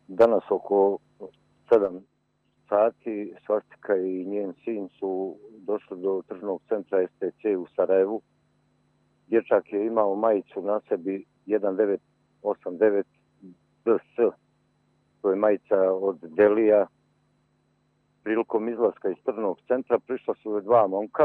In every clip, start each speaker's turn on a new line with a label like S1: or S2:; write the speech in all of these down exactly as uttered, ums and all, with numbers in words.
S1: Danas oko sedam sati Svastika i njen sin su došli do tržnog centra S T C u Sarajevu. Dječak je imao majicu na sebi jedan devet osam devet B S. To je majica od Delija. Prilikom izlaska iz tržnog centra prišla su dva momka.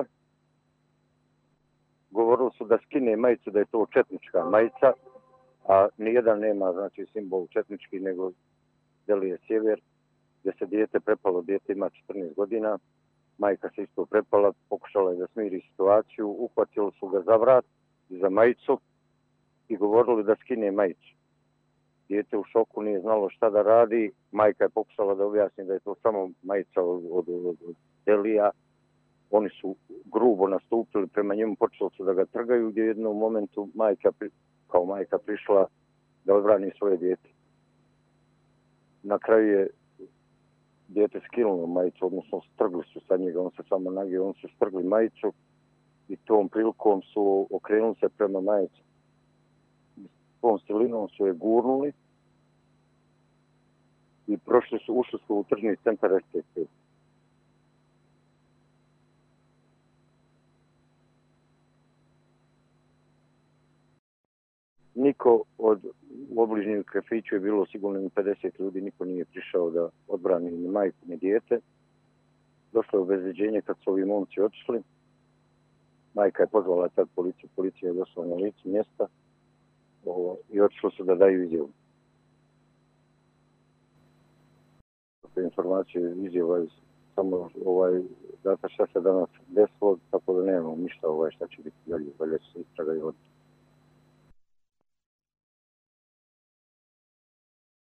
S1: Govorili su da skine majicu, da je to četnička majica, a nijedan nema, znači, simbol četnički, nego Delije Sjever, gdje se dijete prepalo, dijete ima četrnaest godina, majka se isto prepala, pokušala je da smiri situaciju, uhvatili su ga za vrat i za majicu i govorili da skine majicu. Dijete u šoku, nije znalo šta da radi, majka je pokušala da objasni da je to samo majica od, od, od, od Delija. Oni su grubo nastupili prema njemu, počeli su da ga trgaju, gdje u jednom momentu majka, kao majka prišla da odbrani svoje dijete. Na kraju je dijete skinulo majicu, odnosno strgli su sa njega, on se samo nagio, on su strgli majicu i tom prilikom su okrenuli se prema majici. Tom silinom su je gurnuli i prošli su, ušli su u tržni centar S T C. Niko od u obližnjem kafiću je bilo sigurno pedeset ljudi, niko nije prišao da odbrani ni majku ni dijete. Došlo je obezbeđenje kad su ovi momci otišli. Majka je pozvala tad policiju, policija je došla na licu mjesta ovo, i otišli su da daju izjavu. Informacije izjava samo ovaj, data šta se danas desilo, tako da nemamo ništa ovaj, šta će biti dalje, valja se istraga i voditi.